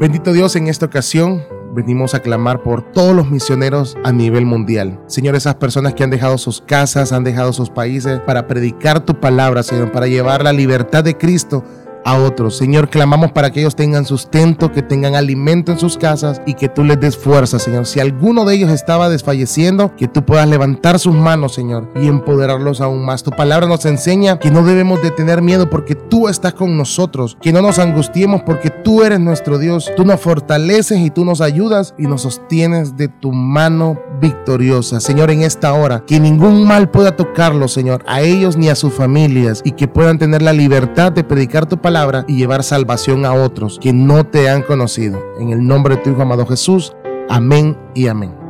Bendito Dios, en esta ocasión venimos a clamar por todos los misioneros a nivel mundial. Señor, esas personas que han dejado sus casas, han dejado sus países para predicar tu palabra, Señor, para llevar la libertad de Cristo a otros. Señor, clamamos para que ellos tengan sustento, que tengan alimento en sus casas y que tú les des fuerza, Señor. Si alguno de ellos estaba desfalleciendo, que tú puedas levantar sus manos, Señor, y empoderarlos aún más. Tu palabra nos enseña que no debemos de tener miedo porque tú estás con nosotros, que no nos angustiemos porque tú eres nuestro Dios. Tú nos fortaleces y tú nos ayudas y nos sostienes de tu mano victoriosa. Señor, en esta hora, que ningún mal pueda tocarlos, Señor, a ellos ni a sus familias, y que puedan tener la libertad de predicar tu palabra y llevar salvación a otros que no te han conocido. En el nombre de tu Hijo amado Jesús, amén y amén.